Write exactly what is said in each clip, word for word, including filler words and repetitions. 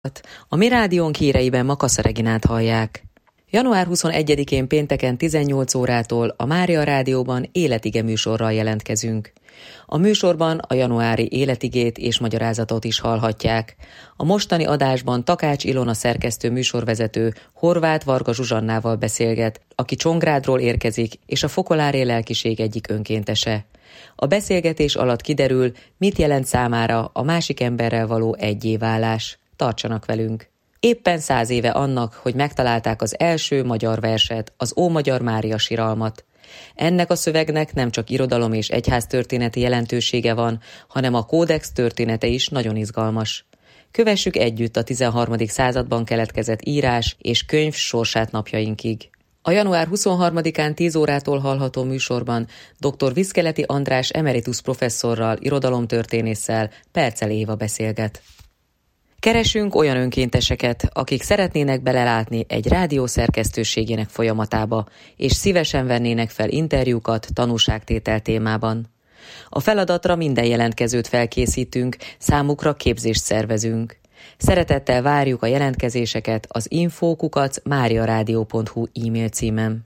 A Mi Rádiónk híreiben Makasza Reginát hallják. január huszonegyedikén pénteken tizennyolc órától a Mária Rádióban Életige műsorral jelentkezünk. A műsorban a januári életigét és magyarázatot is hallhatják. A mostani adásban Takács Ilona szerkesztő műsorvezető Horváth Varga Zsuzsannával beszélget, aki Csongrádról érkezik, és a Fokolári Lelkiség egyik önkéntese. A beszélgetés alatt kiderül, mit jelent számára a másik emberrel való egyé válás. Tartsanak velünk! Éppen száz éve annak, hogy megtalálták az első magyar verset, az Ómagyar Mária siralmat. Ennek a szövegnek nem csak irodalom és egyháztörténeti jelentősége van, hanem a kódex története is nagyon izgalmas. Kövessük együtt a tizenharmadik században keletkezett írás és könyv sorsát napjainkig. A január huszonharmadikán tíz órától hallható műsorban dr. Viszkeleti András emeritus professzorral, irodalomtörténésszel Percel Éva beszélget. Keresünk olyan önkénteseket, akik szeretnének belelátni egy rádió szerkesztőségének folyamatába, és szívesen vennének fel interjúkat tanúságtétel témában. A feladatra minden jelentkezőt felkészítünk, számukra képzést szervezünk. Szeretettel várjuk a jelentkezéseket az info kukac mariaradio pont hu e-mail címen.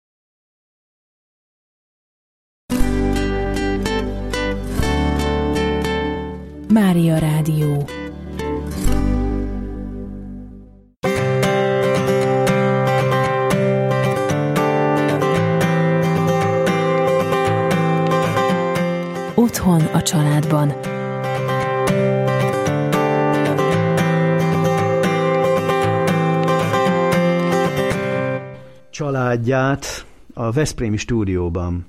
Mária Rádió. Otthon a családban. Családját a veszprémi stúdióban